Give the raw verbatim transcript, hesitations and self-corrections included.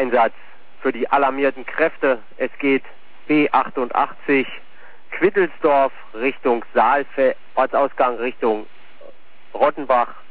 Einsatz für die alarmierten Kräfte. Es geht B achtundachtzig Quittelsdorf Richtung Saalfeld, Ortsausgang Richtung Rottenbach.